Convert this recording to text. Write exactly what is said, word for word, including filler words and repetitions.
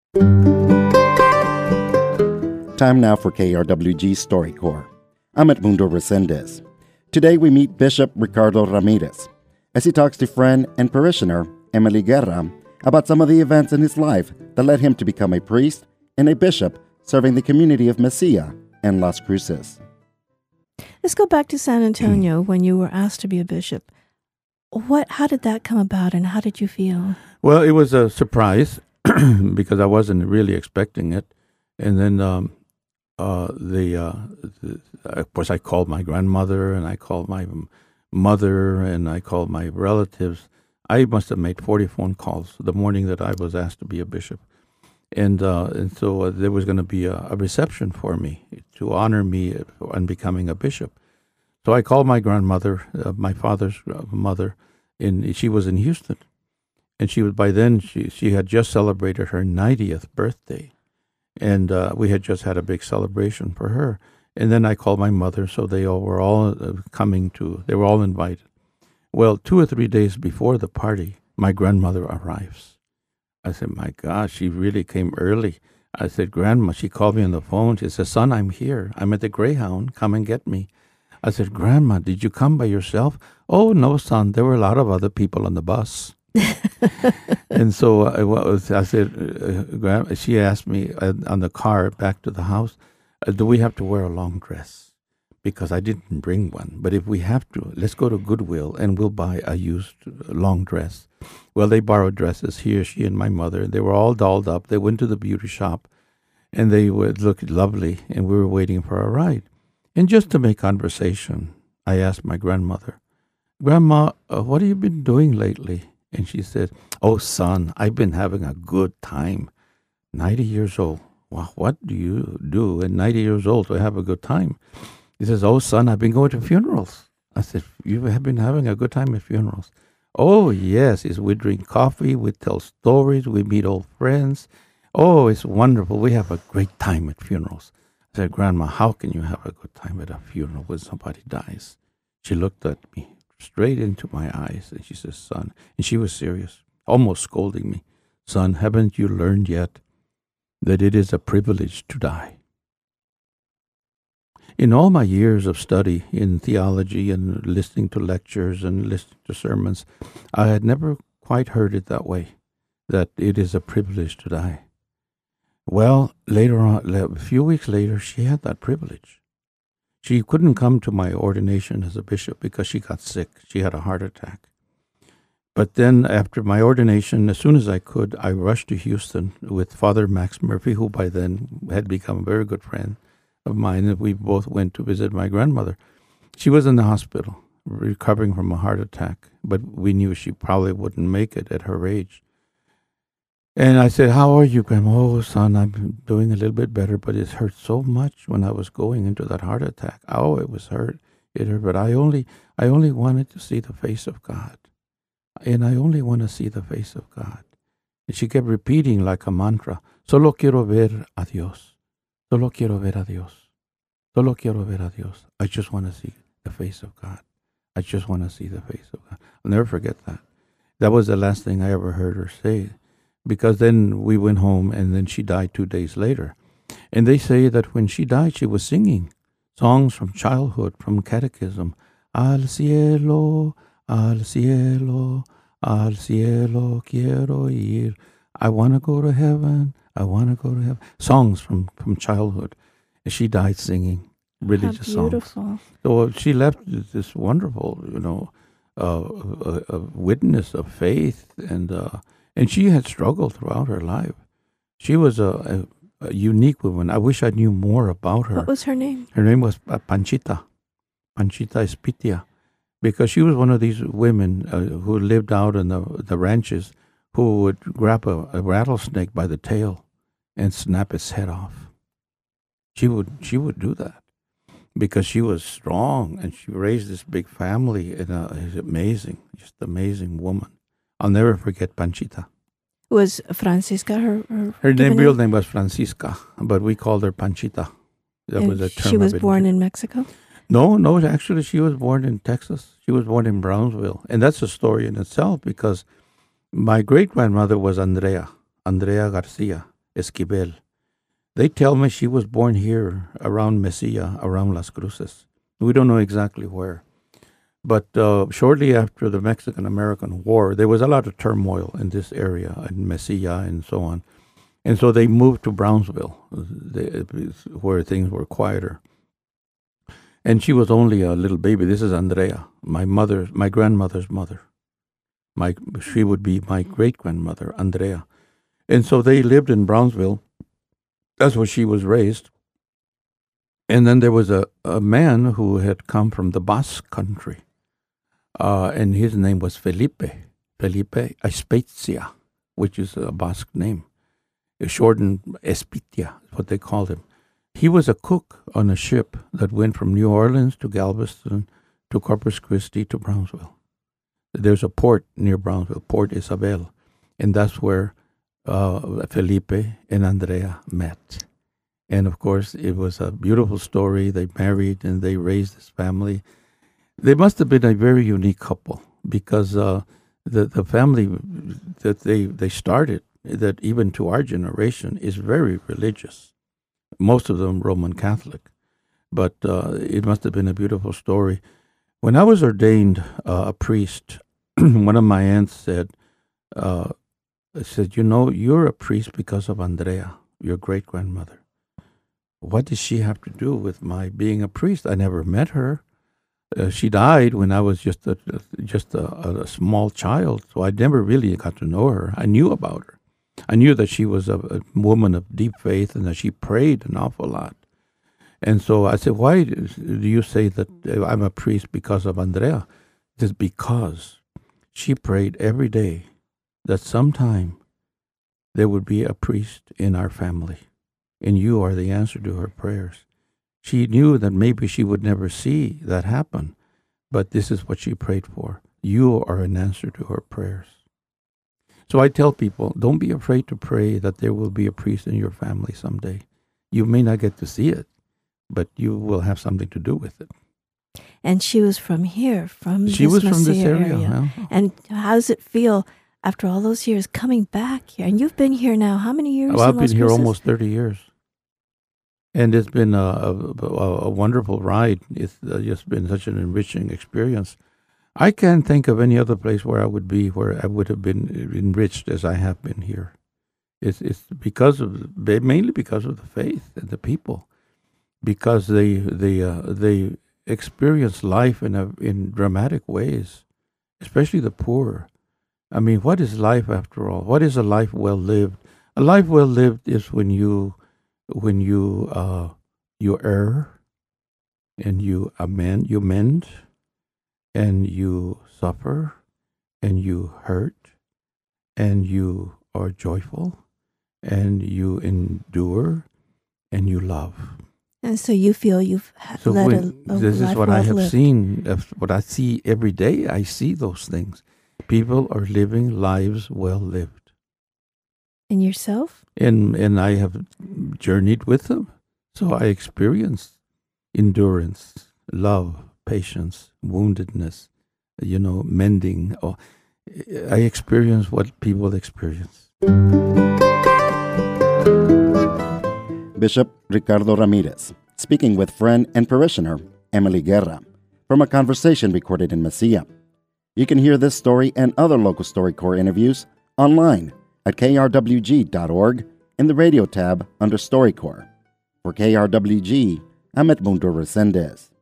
Time now for K R W G StoryCorps. I'm Edmundo Resendez. Today we meet Bishop Ricardo Ramirez as he talks to friend and parishioner Emily Guerra about some of the events in his life that led him to become a priest and a bishop serving the community of Mesilla and Las Cruces. Let's go back to San Antonio when you were asked to be a bishop. What? How did that come about, and how did you feel? Well, it was a surprise because I wasn't really expecting it. And then um, uh, the, uh, the, of course, I called my grandmother, and I called my mother, and I called my relatives. I must have made forty phone calls the morning that I was asked to be a bishop. And uh, and so uh, there was going to be a, a reception for me to honor me on becoming a bishop. So I called my grandmother, uh, my father's mother, and she was in Houston. And she was, by then, she, she had just celebrated her ninetieth birthday. And uh, we had just had a big celebration for her. And then I called my mother, so they all were all uh, coming to, they were all invited. Well, two or three days before the party, my grandmother arrives. I said, my gosh, she really came early. I said, Grandma, she called me on the phone. She said, son, I'm here. I'm at the Greyhound. Come and get me. I said, Grandma, did you come by yourself? Oh, no, son. There were a lot of other people on the bus. And so I, was, I said, uh, Grandma, she asked me uh, on the car back to the house, uh, do we have to wear a long dress? Because I didn't bring one. But if we have to, let's go to Goodwill and we'll buy a used long dress. Well, they borrowed dresses here, she and my mother. They were all dolled up. They went to the beauty shop and they would look lovely, and we were waiting for a ride. And just to make conversation, I asked my grandmother, Grandma, uh, what have you been doing lately? And she said, oh, son, I've been having a good time. ninety years old. Well, what do you do at ninety years old to have a good time? He says, oh, son, I've been going to funerals. I said, you have been having a good time at funerals? Oh, yes. He said, we drink coffee, we tell stories, we meet old friends. Oh, it's wonderful. We have a great time at funerals. I said, Grandma, how can you have a good time at a funeral when somebody dies? She looked at me straight into my eyes, and she says, son, and she was serious, almost scolding me, son, haven't you learned yet that it is a privilege to die? In all my years of study in theology and listening to lectures and listening to sermons, I had never quite heard it that way, that it is a privilege to die. Well, later on, a few weeks later, she had that privilege. She couldn't come to my ordination as a bishop because she got sick. She had a heart attack. But then after my ordination, as soon as I could, I rushed to Houston with Father Max Murphy, who by then had become a very good friend of mine, and we both went to visit my grandmother. She was in the hospital, recovering from a heart attack, but we knew she probably wouldn't make it at her age. And I said, how are you, Grandma? Oh, son, I'm doing a little bit better, but it hurt so much when I was going into that heart attack. Oh, it was hurt. It hurt, but I only, I only wanted to see the face of God. And I only want to see the face of God. And she kept repeating like a mantra, solo quiero ver a Dios. Solo quiero ver a Dios. Solo quiero ver a Dios. I just want to see the face of God. I just want to see the face of God. I'll never forget that. That was the last thing I ever heard her say. Because then we went home, and then she died two days later. And they say that when she died, she was singing songs from childhood, from catechism. Al cielo, al cielo, al cielo quiero ir. I want to go to heaven. I want to go to heaven. Songs from, from childhood. And she died singing religious How beautiful. songs. So she left this wonderful, you know, uh, a, a witness of faith, and uh, and she had struggled throughout her life. She was a, a, a unique woman. I wish I knew more about her. What was her name? Her name was uh, Panchita, Panchita Espitia, because she was one of these women uh, who lived out in the, the ranches, who would grab a, a rattlesnake by the tail and snap its head off. She would she would do that because she was strong, and she raised this big family, and uh, it's amazing, just amazing woman. I'll never forget Panchita. Was Francisca her her, Her name, given real name was Francisca, but we called her Panchita. That And was a term. she was of born inter- in Mexico? No, no, actually she was born in Texas. She was born in Brownsville. And that's a story in itself, because my great-grandmother was Andrea, Andrea Garcia. Esquivel. They tell me she was born here around Mesilla, around Las Cruces. We don't know exactly where. But uh, shortly after the Mexican-American War, there was a lot of turmoil in this area, in Mesilla and so on. And so they moved to Brownsville, where things were quieter. And she was only a little baby. This is Andrea, my mother, my grandmother's mother. My she would be my great-grandmother, Andrea. And so they lived in Brownsville. That's where she was raised. And then there was a, a man who had come from the Basque country. Uh, and his name was Felipe, Felipe Espetia, which is a Basque name. Shortened Espitia, what they called him. He was a cook on a ship that went from New Orleans to Galveston to Corpus Christi to Brownsville. There's a port near Brownsville, Port Isabel, and that's where uh, Felipe and Andrea met. And of course, it was a beautiful story. They married and they raised this family. They must have been a very unique couple because uh, the the family that they, they started, that even to our generation, is very religious. Most of them Roman Catholic. But uh, it must have been a beautiful story. When I was ordained uh, a priest, one of my aunts said, uh, said, you know, you're a priest because of Andrea, your great-grandmother. What does she have to do with my being a priest? I never met her. Uh, she died when I was just a just a, a small child, so I never really got to know her. I knew about her. I knew that she was a, a woman of deep faith and that she prayed an awful lot. And so I said, why do you say that I'm a priest because of Andrea? It's because she prayed every day that sometime there would be a priest in our family, and you are the answer to her prayers. She knew that maybe she would never see that happen, but this is what she prayed for. You are an answer to her prayers. So I tell people, don't be afraid to pray that there will be a priest in your family someday. You may not get to see it, but you will have something to do with it. And she was from here, from she this was from this Mesilla area. area. Yeah. And how does it feel after all those years coming back here? And you've been here now, how many years? Well, I've in Las been here Cruces? almost thirty years. And it's been a, a, a wonderful ride. It's just been such an enriching experience. I can't think of any other place where I would be, where I would have been enriched as I have been here. It's it's because of mainly because of the faith and the people, because they they uh, they experience life in a, in dramatic ways, especially the poor. I mean, what is life after all? What is a life well lived? A life well lived is when you when you uh, you err, and you amend, you mend, and you suffer, and you hurt, and you are joyful, and you endure, and you love. And so you feel you've ha- So led when, a, a this life is what well I have lived. seen, uh, what I see every day. I see those things. People are living lives well lived. And yourself? And and I have journeyed with them. So I experienced endurance, love, patience, woundedness, you know, mending. Oh, I experience what people experience. Bishop Ricardo Ramirez, speaking with friend and parishioner Emily Guerra, from a conversation recorded in Mesilla. You can hear this story and other local StoryCorps interviews online at k r w g dot org in the radio tab under StoryCorps. For K R W G, I'm Edmundo Resendez.